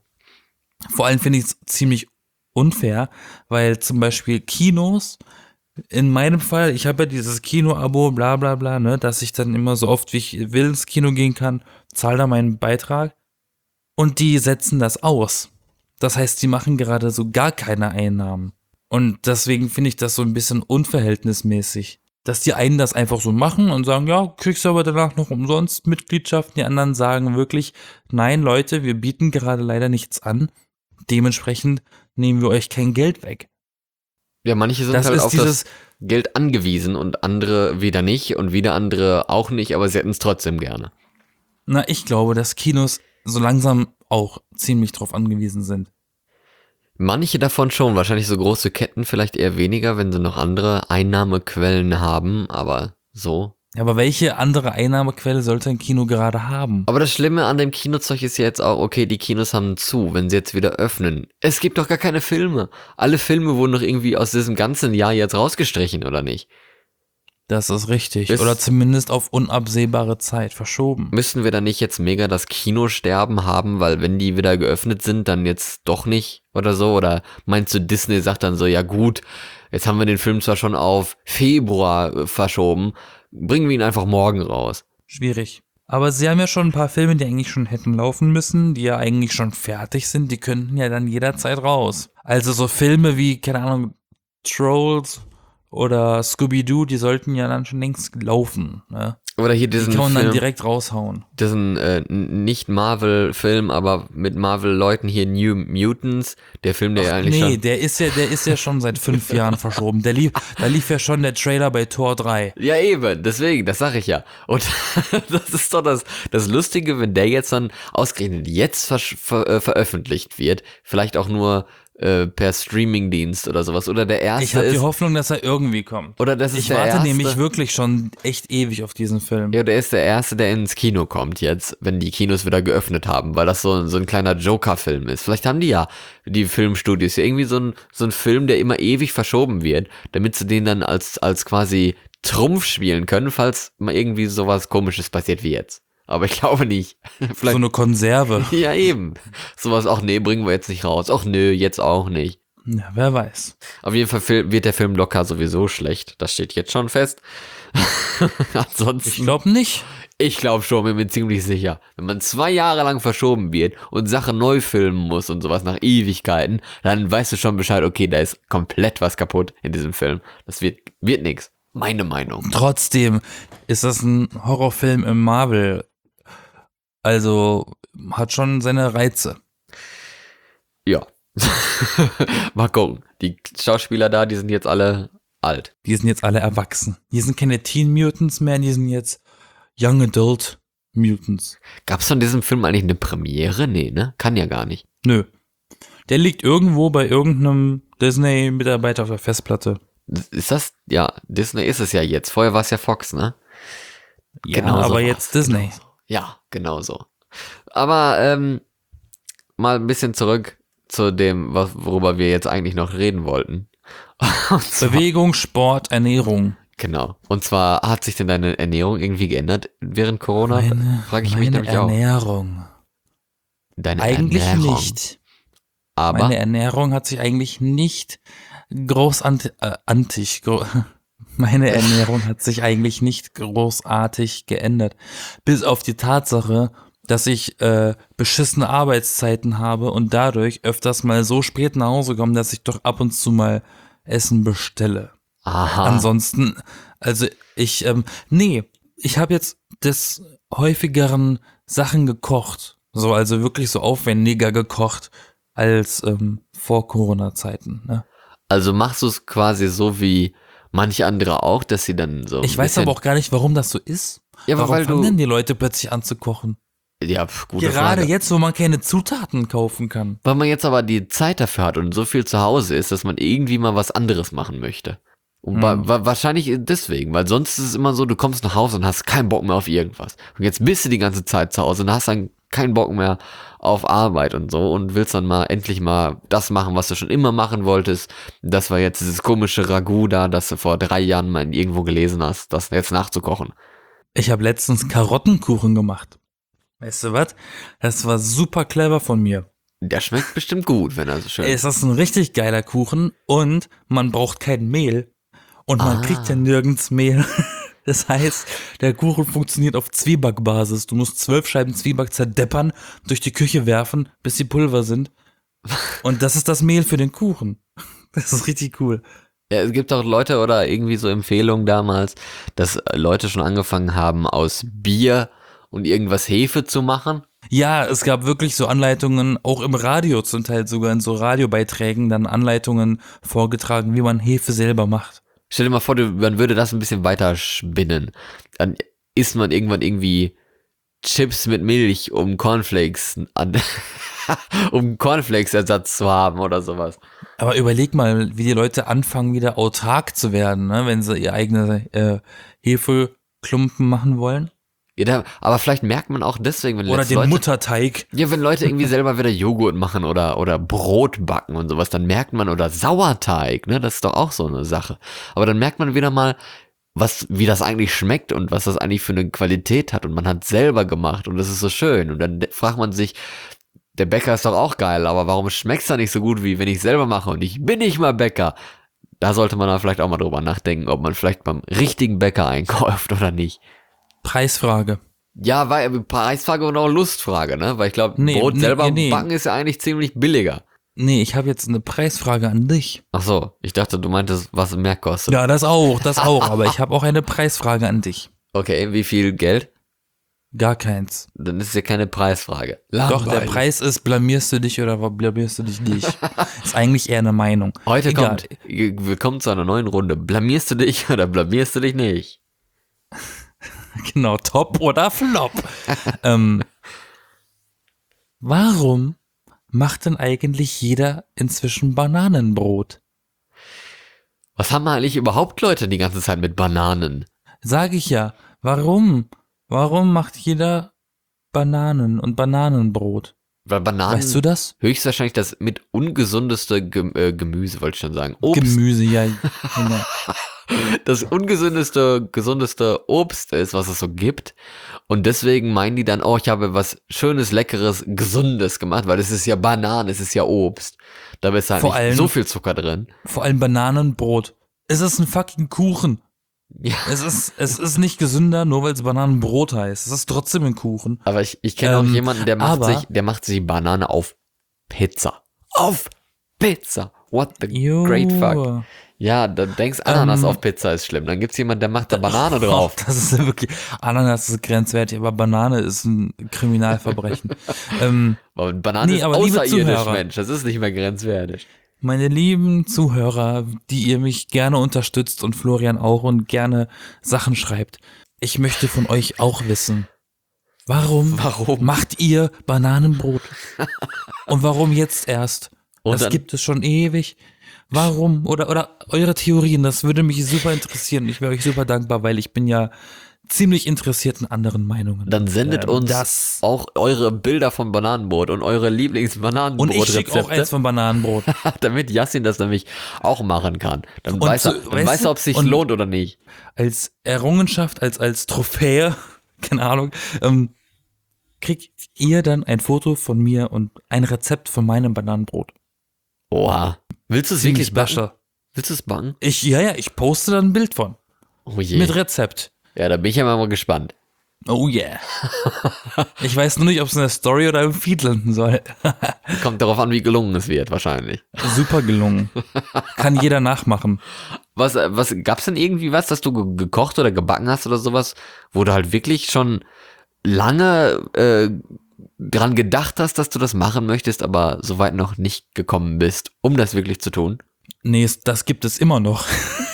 Vor allem finde ich es ziemlich unfair, weil zum Beispiel Kinos, in meinem Fall, ich habe ja dieses Kino-Abo, bla bla bla, ne, dass ich dann immer so oft wie ich will ins Kino gehen kann, zahle da meinen Beitrag und die setzen das aus. Das heißt, die machen gerade so gar keine Einnahmen. Und deswegen finde ich das so ein bisschen unverhältnismäßig. Dass die einen das einfach so machen und sagen, ja, kriegst du aber danach noch umsonst Mitgliedschaften. Die anderen sagen wirklich, nein, Leute, wir bieten gerade leider nichts an. Dementsprechend nehmen wir euch kein Geld weg. Ja, manche sind Das halt ist auf dieses, das Geld angewiesen und andere wieder nicht und wieder andere auch nicht, aber sie hätten es trotzdem gerne. na, ich glaube, dass Kinos so langsam auch ziemlich drauf angewiesen sind. Manche davon schon, wahrscheinlich so große Ketten vielleicht eher weniger, wenn sie noch andere Einnahmequellen haben, aber so. Aber welche andere Einnahmequelle sollte ein Kino gerade haben? Aber das Schlimme an dem Kinozeug ist ja jetzt auch, okay, die Kinos haben zu, wenn sie jetzt wieder öffnen. Es gibt doch gar keine Filme. Alle Filme wurden doch irgendwie aus diesem ganzen Jahr jetzt rausgestrichen, oder nicht? Das ist richtig. Bis- Oder zumindest auf unabsehbare Zeit verschoben. Müssen wir da nicht jetzt mega das Kinosterben haben, weil wenn die wieder geöffnet sind, dann jetzt doch nicht oder so? Oder meinst du, Disney sagt dann so, ja gut, jetzt haben wir den Film zwar schon auf Februar äh, verschoben, bringen wir ihn einfach morgen raus. Schwierig. Aber sie haben ja schon ein paar Filme, die eigentlich schon hätten laufen müssen, die ja eigentlich schon fertig sind, die könnten ja dann jederzeit raus. Also so Filme wie, keine Ahnung, Trolls oder Scooby-Doo, die sollten ja dann schon längst laufen. Ne? Oder hier Die diesen kann man dann Film, direkt raushauen. diesen äh, n- nicht Marvel-Film, aber mit Marvel-Leuten hier, New Mutants, der Film, der ja eigentlich Nee, schon... der ist ja, der ist ja schon seit fünf Jahren verschoben. Der lief, da lief ja schon der Trailer bei Tor drei. Ja, eben, deswegen, das sag ich ja. Und das ist doch das, das Lustige, wenn der jetzt dann ausgerechnet jetzt versch- ver äh, veröffentlicht wird, vielleicht auch nur äh, per Streamingdienst oder sowas, oder der erste Ich habe die ist, Hoffnung, dass er irgendwie kommt. oder das ist Ich der warte erste, nämlich wirklich schon echt ewig auf diesen Film. ja, der ist der erste, der ins Kino kommt jetzt, wenn die Kinos wieder geöffnet haben, weil das so, so ein kleiner Joker-Film ist. Vielleicht haben die ja, die Filmstudios, ja irgendwie so ein, so ein Film, der immer ewig verschoben wird, damit sie den dann als, als quasi Trumpf spielen können, falls mal irgendwie sowas Komisches passiert wie jetzt. Aber ich glaube nicht. So Vielleicht, eine Konserve. ja eben. Sowas, ach nee, bringen wir jetzt nicht raus. Ach nö, jetzt auch nicht. Ja, wer weiß. Auf jeden Fall fil- wird der Film locker sowieso schlecht. Das steht jetzt schon fest. Ansonsten. Ich glaube nicht. Ich glaube schon, bin mir ziemlich sicher. Wenn man zwei Jahre lang verschoben wird und Sachen neu filmen muss und sowas nach Ewigkeiten, dann weißt du schon Bescheid, okay, da ist komplett was kaputt in diesem Film. Das wird, wird nix. Meine Meinung. Trotzdem ist das ein Horrorfilm im Marvel. Also hat schon seine Reize. Ja. Mal gucken. Die Schauspieler da, die sind jetzt alle alt. Die sind jetzt alle erwachsen. Die sind keine Teen Mutants mehr, die sind jetzt Young Adult Mutants. Gab's von diesem Film eigentlich eine Premiere? Nee, ne? Kann ja gar nicht. Nö. Der liegt irgendwo bei irgendeinem Disney-Mitarbeiter auf der Festplatte. Ist das, ja, Disney ist es ja jetzt. Vorher war es ja Fox, ne? Ja, Genau so aber war's. jetzt Disney. Genau so. Ja, genau so. Aber ähm, mal ein bisschen zurück zu dem, was, worüber wir jetzt eigentlich noch reden wollten. Und zwar, Bewegung, Sport, Ernährung. genau. Und zwar, hat sich denn deine Ernährung irgendwie geändert während Corona? Meine, Frage ich mich meine nämlich auch. Ernährung. Deine Eigentlich Ernährung. nicht. Aber Meine Ernährung hat sich eigentlich nicht großartig, äh, antig, gro meine Ernährung hat sich eigentlich nicht großartig geändert. Bis auf die Tatsache, dass ich äh, beschissene Arbeitszeiten habe und dadurch öfters mal so spät nach Hause komme, dass ich doch ab und zu mal Essen bestelle. aha. Ansonsten, also ich, ähm, nee, ich habe jetzt des häufigeren Sachen gekocht. So, also wirklich so aufwendiger gekocht als ähm, vor Corona-Zeiten. Ne? Also machst du es quasi so wie manche andere auch, dass sie dann so. Ich weiß aber auch gar nicht, warum das so ist. Ja, aber warum weil fangen du. denn die Leute plötzlich an zu kochen? Ja, pf, gute Gerade Frage. jetzt, wo man keine Zutaten kaufen kann. Weil man jetzt aber die Zeit dafür hat und so viel zu Hause ist, dass man irgendwie mal was anderes machen möchte. Und Hm. wa wa wahrscheinlich deswegen, weil sonst ist es immer so, du kommst nach Hause und hast keinen Bock mehr auf irgendwas. Und jetzt bist du die ganze Zeit zu Hause und hast dann keinen Bock mehr auf Arbeit und so und willst dann mal endlich mal das machen, was du schon immer machen wolltest. Das war jetzt dieses komische Ragout da, das du vor drei Jahren mal irgendwo gelesen hast, das jetzt nachzukochen. Ich habe letztens Karottenkuchen gemacht. Weißt du was? Das war super clever von mir. Der schmeckt bestimmt gut, wenn er so schön Es ist ein richtig geiler Kuchen und man braucht kein Mehl und man Ah. kriegt ja nirgends Mehl. Das heißt, der Kuchen funktioniert auf Zwiebackbasis. Du musst zwölf Scheiben Zwieback zerdeppern, durch die Küche werfen, bis sie Pulver sind. Und das ist das Mehl für den Kuchen. Das ist richtig cool. Ja, es gibt auch Leute oder irgendwie so Empfehlungen damals, dass äh, Leute schon angefangen haben, aus Bier und irgendwas Hefe zu machen. Ja, es gab wirklich so Anleitungen, auch im Radio zum Teil sogar in so Radiobeiträgen, dann Anleitungen vorgetragen, wie man Hefe selber macht. Stell dir mal vor, du, man würde das ein bisschen weiter spinnen. Dann isst man irgendwann irgendwie Chips mit Milch, um Cornflakes an, um Cornflakes-Ersatz zu haben oder sowas. Aber überleg mal, wie die Leute anfangen, wieder autark zu werden, ne, wenn sie ihr eigene äh, Hefeklumpen machen wollen. Ja, da, aber vielleicht merkt man auch deswegen, wenn Oder letzte den Leute, Mutterteig. ja, wenn Leute irgendwie selber wieder Joghurt machen oder, oder Brot backen und sowas, dann merkt man, oder Sauerteig, ne, das ist doch auch so eine Sache. Aber dann merkt man wieder mal, was, wie das eigentlich schmeckt und was das eigentlich für eine Qualität hat und man hat selber gemacht und das ist so schön und dann fragt man sich, der Bäcker ist doch auch geil, aber warum schmeckt's da nicht so gut, wie wenn ich selber mache und ich bin nicht mal Bäcker? Da sollte man dann vielleicht auch mal drüber nachdenken, ob man vielleicht beim richtigen Bäcker einkauft oder nicht. Preisfrage. Ja, weil Preisfrage und auch Lustfrage, ne? Weil ich glaube, Nee, Brot nee, selber nee, nee. backen ist ja eigentlich ziemlich billiger. Nee, ich habe jetzt eine Preisfrage an dich. Ach so, ich dachte, du meintest, was mehr kostet. Ja, das auch, das auch. Aber ich habe auch eine Preisfrage an dich. Okay, wie viel Geld? Gar keins. Dann ist es ja keine Preisfrage. Doch, der Langweilig. Preis ist, blamierst du dich oder blamierst du dich nicht? Ist eigentlich eher eine Meinung. Heute Egal. kommt, wir kommen zu einer neuen Runde. Blamierst du dich oder blamierst du dich nicht? Genau, top oder flop. ähm, warum macht denn eigentlich jeder inzwischen Bananenbrot? Was haben eigentlich überhaupt Leute die ganze Zeit mit Bananen? Sag ich ja. Warum? Warum macht jeder Bananen und Bananenbrot? Weil Bananen Weißt du das? höchstwahrscheinlich das mit ungesundeste Gem äh, Gemüse, wollte ich schon sagen. Obst. Gemüse, ja. Genau. Das ungesündeste, gesundeste Obst ist, was es so gibt. Und deswegen meinen die dann, oh, ich habe was Schönes, Leckeres, Gesundes gemacht, weil es ist ja Bananen, es ist ja Obst. Da ist halt Vor nicht allem- so viel Zucker drin. Vor allem Bananenbrot. Es ist ein fucking Kuchen. Ja. Es ist, es ist nicht gesünder, nur weil es Bananenbrot heißt. Es ist trotzdem ein Kuchen. Aber ich, ich kenne Ähm, auch jemanden, der macht aber- sich, der macht sich Banane auf Pizza. Auf Pizza. What the Jo. great fuck. Ja, dann denkst Ananas Ähm, auf Pizza ist schlimm. Dann gibt's jemanden, der macht da Banane drauf. Das ist ja wirklich, Ananas ist grenzwertig, aber Banane ist ein Kriminalverbrechen. ähm, Aber Banane Nee, ist aber liebe außerirdisch, Zuhörer. Mensch. Das ist nicht mehr grenzwertig. Meine lieben Zuhörer, die ihr mich gerne unterstützt und Florian auch und gerne Sachen schreibt. Ich möchte von euch auch wissen, warum, Warum? macht ihr Bananenbrot? Und warum jetzt erst? Und Das dann- gibt es schon ewig. Warum? Oder, oder eure Theorien, das würde mich super interessieren. Ich wäre euch super dankbar, weil ich bin ja ziemlich interessiert in anderen Meinungen. Dann sendet Ähm, uns das. auch eure Bilder vom Bananenbrot und eure Und ich schicke auch Lieblings-Bananenbrot-Rezepte, eins von Bananenbrot. damit Yassin das nämlich auch machen kann. Dann Und weiß er, so, dann weißt weiß du, er, ob es sich und- lohnt oder nicht. Als Errungenschaft, als, als Trophäe, keine Ahnung, ähm, kriegt ihr dann ein Foto von mir und ein Rezept von meinem Bananenbrot. Oha. Willst du es wirklich Ziemlich backen? bascher. Willst du es backen? Ich, ja, ja, ich poste dann ein Bild von. Oh je. Mit Rezept. Ja, da bin ich ja mal gespannt. Oh yeah. Ich weiß nur nicht, ob es in der Story oder im Feed landen soll. Kommt darauf an, wie gelungen es wird, wahrscheinlich. Super gelungen. Kann jeder nachmachen. Was, äh, was, gab's denn irgendwie was, dass du ge- gekocht oder gebacken hast oder sowas, wo du halt wirklich schon lange äh, dran gedacht hast, dass du das machen möchtest, aber soweit noch nicht gekommen bist, um das wirklich zu tun? Nee, es- das gibt es immer noch.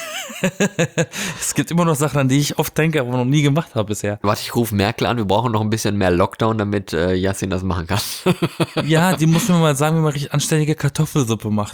Es gibt immer noch Sachen, an die ich oft denke, aber noch nie gemacht habe bisher. Warte, ich rufe Merkel an, wir brauchen noch ein bisschen mehr Lockdown, damit äh, Yassin das machen kann. Ja, die muss mir mal sagen, wie man richtig anständige Kartoffelsuppe macht.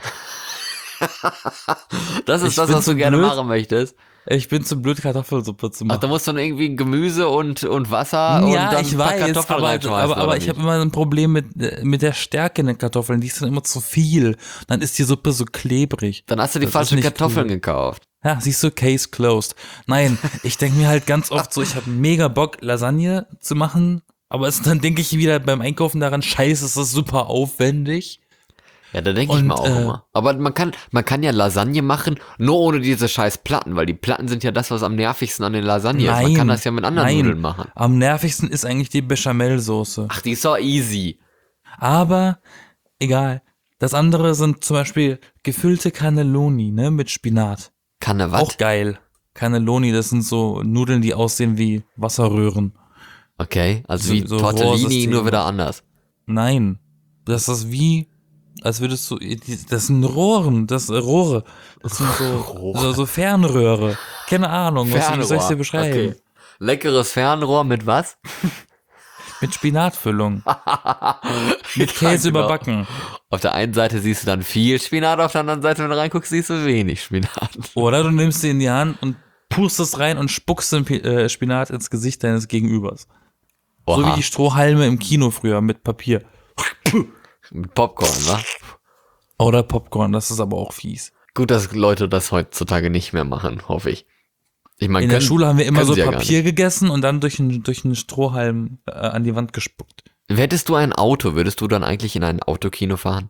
Das ist Ich das, bin was du so gerne blöd. machen möchtest. Ich bin zu blöd, Kartoffelsuppe zu Ach, machen. da musst du dann irgendwie Gemüse und, und Wasser und Ja, dann ich ein paar weiß, Kartoffeln aber, reinschmeißen, aber, aber oder ich wie? habe immer ein Problem mit, äh, mit der Stärke in den Kartoffeln. Die ist dann immer zu viel. Dann ist die Suppe so klebrig. Dann hast du die Das ist falschen nicht Kartoffeln cool. gekauft. Ja, siehst du, Case closed. Nein, ich denke mir halt ganz oft so, ich habe mega Bock, Lasagne zu machen, aber es, dann denke ich wieder beim Einkaufen daran, scheiße, ist das super aufwendig. Ja, da denke ich Und, mir auch äh, immer. Aber man kann, man kann ja Lasagne machen, nur ohne diese scheiß Platten, weil die Platten sind ja das, was am nervigsten an den Lasagne ist. Man Nein, kann das ja mit anderen nein. Nudeln machen. Am nervigsten ist eigentlich die Bechamelsoße. Ach, die ist doch easy. Aber egal. Das andere sind zum Beispiel gefüllte Cannelloni, ne, mit Spinat. Kanne was? Auch geil. Cannelloni, das sind so Nudeln, die aussehen wie Wasserröhren. Okay, also So- wie so Tortellini, Rohrsysteme. nur wieder anders. Nein. Das ist wie, als würdest du, das sind Rohren, das äh, Rohre. Das sind so, Rohre. so, so Fernröhre. Keine Ahnung, was wie soll ich dir Okay. beschreiben? Leckeres Fernrohr mit was? Mit Spinatfüllung. Mit Ja, Käse genau. überbacken. Auf der einen Seite siehst du dann viel Spinat, auf der anderen Seite, wenn du reinguckst, siehst du wenig Spinat. Oder du nimmst sie in die Hand und pustest rein und spuckst den Pi- äh, Spinat ins Gesicht deines Gegenübers. So wie Oha, die Strohhalme im Kino früher mit Papier. mit Popcorn, wa? Oder Popcorn, das ist aber auch fies. Gut, dass Leute das heutzutage nicht mehr machen, hoffe ich. Ich meine, In der können- Schule haben wir immer können so sie ja gar Papier gegessen und dann durch einen, durch einen Strohhalm äh, an die Wand gespuckt. Hättest du ein Auto, würdest du dann eigentlich in ein Autokino fahren?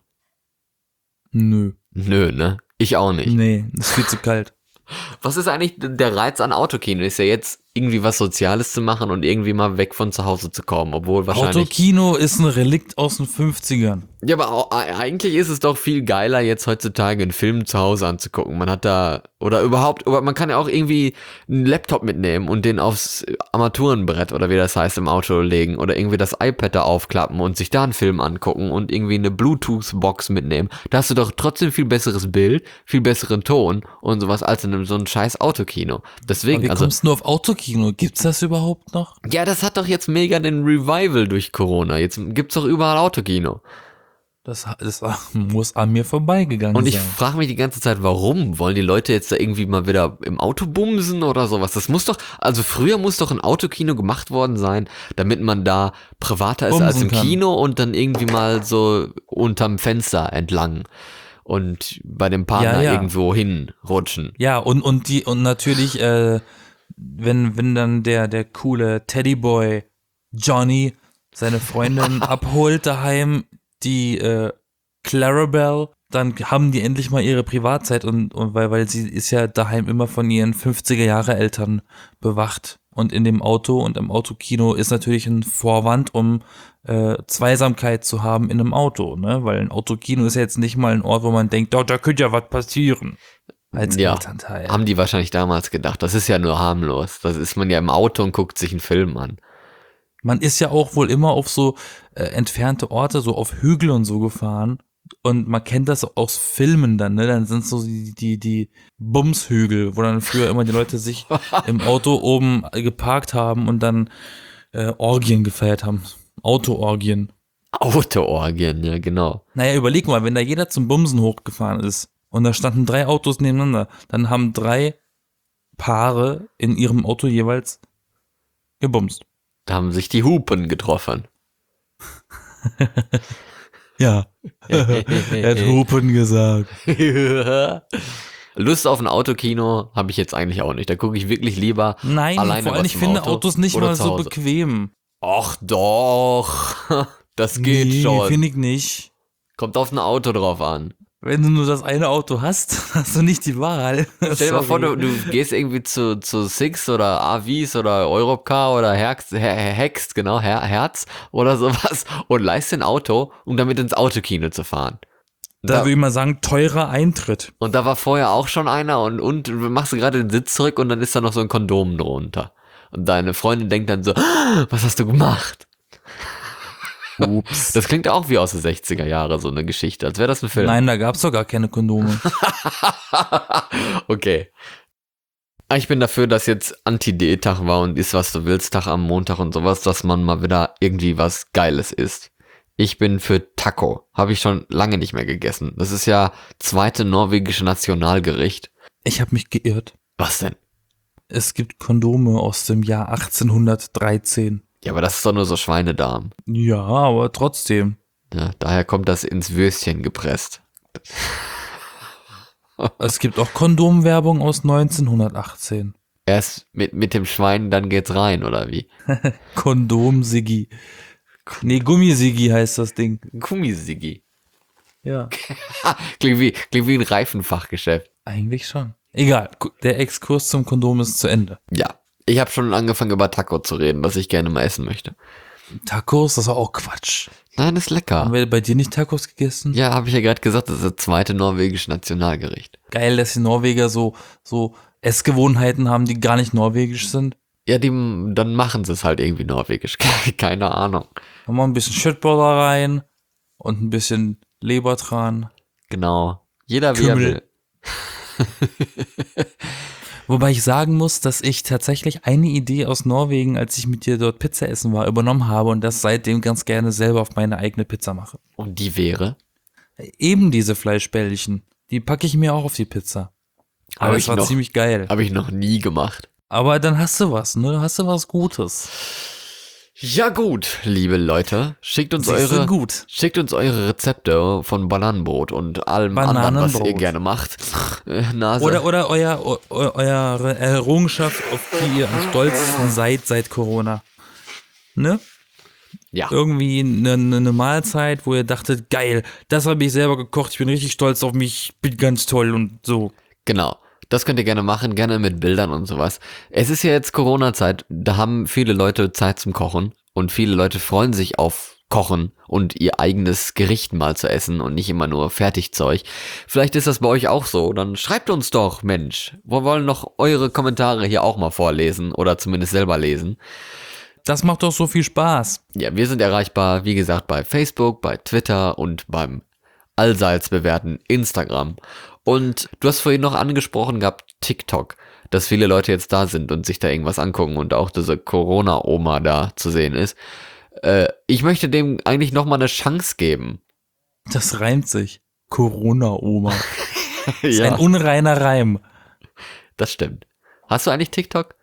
Nö. Nö, ne? Ich auch nicht. Nee, ist viel zu kalt. Was ist eigentlich der Reiz an Autokino? Ist ja jetzt irgendwie was Soziales zu machen und irgendwie mal weg von zu Hause zu kommen, obwohl wahrscheinlich... Autokino ist ein Relikt aus den fünfzigern. Ja, aber au- eigentlich ist es doch viel geiler, jetzt heutzutage einen Film zu Hause anzugucken. Man hat da, oder überhaupt, aber man kann ja auch irgendwie einen Laptop mitnehmen und den aufs Armaturenbrett oder wie das heißt im Auto legen oder irgendwie das iPad da aufklappen und sich da einen Film angucken und irgendwie eine Bluetooth-Box mitnehmen. Da hast du doch trotzdem viel besseres Bild, viel besseren Ton und sowas als in einem, so einem scheiß Autokino. Aber Deswegen, wie also, kommst du nur auf Autokino? Gibt's das überhaupt noch? ja, das hat doch jetzt mega den Revival durch Corona. Jetzt gibt's doch überall Autokino. Das, das muss an mir vorbeigegangen Und ich sein. frage mich die ganze Zeit, warum? Wollen die Leute jetzt da irgendwie mal wieder im Auto bumsen oder sowas? Das muss doch, also früher muss doch ein Autokino gemacht worden sein, damit man da privater ist als Bumsen im kann. Kino und dann irgendwie mal so unterm Fenster entlang und bei dem Partner Ja, ja. irgendwo hinrutschen. Ja, und, und die, und natürlich, äh, wenn, wenn dann der, der coole Teddyboy Johnny seine Freundin abholt daheim, die äh, Clarabelle, dann haben die endlich mal ihre Privatzeit und, und weil, weil sie ist ja daheim immer von ihren fünfziger Jahre Eltern bewacht. Und in dem Auto und im Autokino ist natürlich ein Vorwand, um äh, Zweisamkeit zu haben in einem Auto, ne? Weil ein Autokino ist ja jetzt nicht mal ein Ort, wo man denkt, oh, da könnte ja was passieren. Als Ja, Elternteil. haben die wahrscheinlich damals gedacht. Das ist ja nur harmlos. Das ist man ja im Auto und guckt sich einen Film an. Man ist ja auch wohl immer auf so äh, entfernte Orte, so auf Hügel und so gefahren, Und man kennt das aus Filmen dann, ne? Dann sind so die, die, die Bumshügel, wo dann früher immer die Leute sich im Auto oben geparkt haben und dann äh, Orgien gefeiert haben. Autoorgien. Autoorgien, ja, genau. Naja, überleg mal, wenn da jeder zum Bumsen hochgefahren ist und da standen drei Autos nebeneinander, dann haben drei Paare in ihrem Auto jeweils gebumst. Da haben sich die Hupen getroffen. Ja. Er hat Hupen gesagt. Lust auf ein Autokino habe ich jetzt eigentlich auch nicht. Da gucke ich wirklich lieber Nein, alleine vor allem, was ich im finde Auto Autos nicht oder mal zu so Hause. bequem. Och doch, das geht nee, schon. finde ich nicht. Kommt auf ein Auto drauf an. Wenn du nur das eine Auto hast, hast du nicht die Wahl. Stell dir mal Sorry. vor, du, du gehst irgendwie zu, zu Six oder A Vs oder Europcar oder Herz, Her, Hext, genau, Her, Herz oder sowas und leist ein Auto, um damit ins Autokino zu fahren. Da würde ich mal sagen, teurer Eintritt. Und da war vorher auch schon einer und, und du machst gerade den Sitz zurück und dann ist da noch so ein Kondom drunter. Und deine Freundin denkt dann so, "Ah, was hast du gemacht?" Ups. Das klingt auch wie aus den sechziger Jahre, so eine Geschichte, als wäre das ein Film. Nein, da gab's doch gar keine Kondome. Okay. Ich bin dafür, dass jetzt Anti-Diät-Tag war und ist was du willst Tag am Montag und sowas, dass man mal wieder irgendwie was Geiles isst. Ich bin für Taco. Habe ich schon lange nicht mehr gegessen. Das ist ja zweite norwegische Nationalgericht. Ich habe mich geirrt. Was denn? Es gibt Kondome aus dem Jahr achtzehnhundertdreizehn. Ja, aber das ist doch nur so Schweinedarm. Ja, aber trotzdem. Ja, daher kommt das ins Würstchen gepresst. Es gibt auch Kondomwerbung aus neunzehnhundertachtzehn. Erst mit, mit dem Schwein, dann geht's rein, oder wie? Kondom-Siggi. Nee, Gummisigi heißt das Ding. Gummisigi. Ja. Klingt wie, klingt wie ein Reifenfachgeschäft. Eigentlich schon. Egal, der Exkurs zum Kondom ist zu Ende. Ja, ich habe schon angefangen über Taco zu reden, was ich gerne mal essen möchte. Tacos, das war auch Quatsch. Nein, ist lecker. Haben wir bei dir nicht Tacos gegessen? Ja, habe ich ja gerade gesagt, das ist das zweite norwegische Nationalgericht. Geil, dass die Norweger so, so Essgewohnheiten haben, die gar nicht norwegisch sind. Ja, die, dann machen sie es halt irgendwie norwegisch. Keine Ahnung. Haben wir ein bisschen Schüttbutter rein und ein bisschen Lebertran. Genau. Jeder wie er Kümmel. will. Wobei ich sagen muss, dass ich tatsächlich eine Idee aus Norwegen, als ich mit dir dort Pizza essen war, übernommen habe und das seitdem ganz gerne selber auf meine eigene Pizza mache. Und die wäre? Eben diese Fleischbällchen, die packe ich mir auch auf die Pizza. Aber Hab das ich war noch- ziemlich geil. Habe ich noch nie gemacht. Aber dann hast du was, ne? Hast du was Gutes. Ja gut, liebe Leute, schickt uns Siehst du, eure gut. schickt uns eure Rezepte von Bananenbrot und allem anderen, was ihr Bananenbrot. gerne macht. Äh, Nase. Oder, oder euer, eu, eu, eure Errungenschaft, auf die ihr am stolzesten seid seit Corona. Ne? ja. Irgendwie eine, eine Mahlzeit, wo ihr dachtet, geil, das habe ich selber gekocht, ich bin richtig stolz auf mich, ich bin ganz toll und so. Genau. Das könnt ihr gerne machen, gerne mit Bildern und sowas. Es ist ja jetzt Corona-Zeit, da haben viele Leute Zeit zum Kochen und viele Leute freuen sich auf Kochen und ihr eigenes Gericht mal zu essen und nicht immer nur Fertigzeug. Vielleicht ist das bei euch auch so, dann schreibt uns doch, Mensch. Wir wollen noch eure Kommentare hier auch mal vorlesen oder zumindest selber lesen. Das macht doch so viel Spaß. Ja, wir sind erreichbar, wie gesagt, bei Facebook, bei Twitter und beim allseits bewährten Instagram. Und du hast vorhin noch angesprochen gehabt, TikTok, dass viele Leute jetzt da sind und sich da irgendwas angucken und auch diese Corona-Oma da zu sehen ist. Äh, ich möchte dem eigentlich nochmal eine Chance geben. Das reimt sich. Corona-Oma. Ist ein Ja, unreiner Reim. das stimmt. Hast du eigentlich TikTok?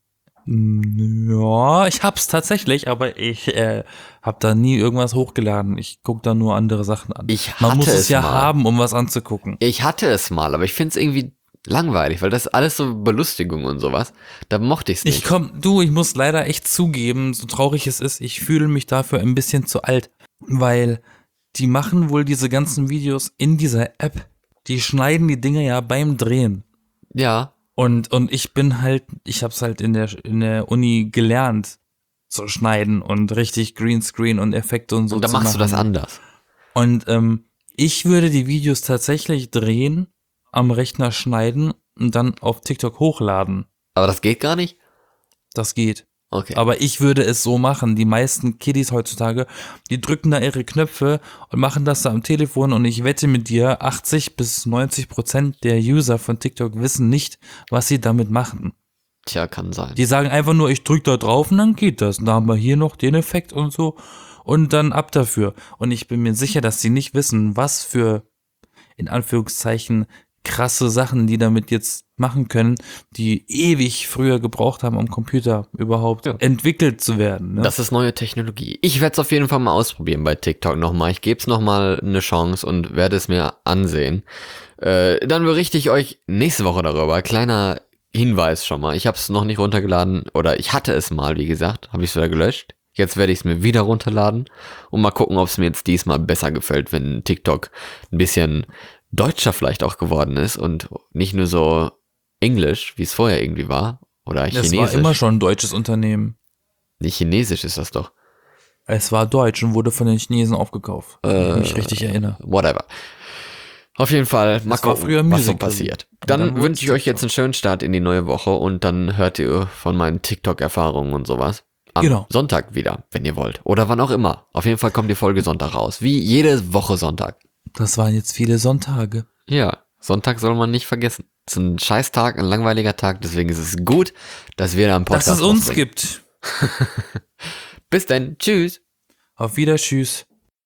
Ja, ich hab's tatsächlich, aber ich äh, hab da nie irgendwas hochgeladen. Ich guck da nur andere Sachen an. Ich Man hatte muss es es ja mal. haben, um was anzugucken. Ich hatte es mal, aber ich finde es irgendwie langweilig, weil das ist alles so Belustigung und sowas. Da mochte ich es nicht. Ich komm, du, ich muss leider echt zugeben, so traurig es ist, ich fühle mich dafür ein bisschen zu alt, weil die machen wohl diese ganzen Videos in dieser App. Die schneiden die Dinge ja beim Drehen. Ja, Und, und ich bin halt, ich hab's halt in der, in der Uni gelernt zu schneiden und richtig Greenscreen und Effekte und so und dann zu machst du machen. das anders. Und ähm, ich würde die Videos tatsächlich drehen, am Rechner schneiden und dann auf TikTok hochladen. Aber das geht gar nicht. Das geht. Okay. Aber ich würde es so machen. Die meisten Kiddies heutzutage, die drücken da ihre Knöpfe und machen das da am Telefon und ich wette mit dir, achtzig bis neunzig Prozent der User von TikTok wissen nicht, was sie damit machen. Tja, kann sein. Die sagen einfach nur, ich drück da drauf und dann geht das. Und da haben wir hier noch den Effekt und so und dann ab dafür. Und ich bin mir sicher, dass sie nicht wissen, was für, in Anführungszeichen, krasse Sachen, die damit jetzt machen können, die ewig früher gebraucht haben, am Computer überhaupt Ja. entwickelt zu werden. Ne? Das ist neue Technologie. Ich werde es auf jeden Fall mal ausprobieren bei TikTok nochmal. Ich gebe es nochmal eine Chance und werde es mir ansehen. Äh, dann berichte ich euch nächste Woche darüber. Kleiner Hinweis schon mal. Ich habe es noch nicht runtergeladen oder ich hatte es mal, wie gesagt, habe ich es wieder gelöscht. Jetzt werde ich es mir wieder runterladen und mal gucken, ob es mir jetzt diesmal besser gefällt, wenn TikTok ein bisschen deutscher vielleicht auch geworden ist und nicht nur so Englisch, wie es vorher irgendwie war, oder Es Chinesisch. war immer schon ein deutsches Unternehmen. Nicht Chinesisch ist das doch. Es war deutsch und wurde von den Chinesen aufgekauft, wenn ich mich richtig erinnere. Whatever. Auf jeden Fall, mal Das war gucken, früher was so Musical.ly. passiert. Und Dann, dann wurde wünsche ich es euch jetzt einen schönen Start in die neue Woche und dann hört ihr von meinen TikTok-Erfahrungen und sowas am Genau. Sonntag wieder, wenn ihr wollt. Oder wann auch immer. Auf jeden Fall kommt die Folge Sonntag raus. Wie jede Woche Sonntag. Das waren jetzt viele Sonntage. Ja, Sonntag soll man nicht vergessen. Es ist ein scheiß Tag, ein langweiliger Tag, deswegen ist es gut, dass wir da einen Podcast Dass es uns rausbringen. gibt. Bis dann, tschüss. Auf Wiedersehen.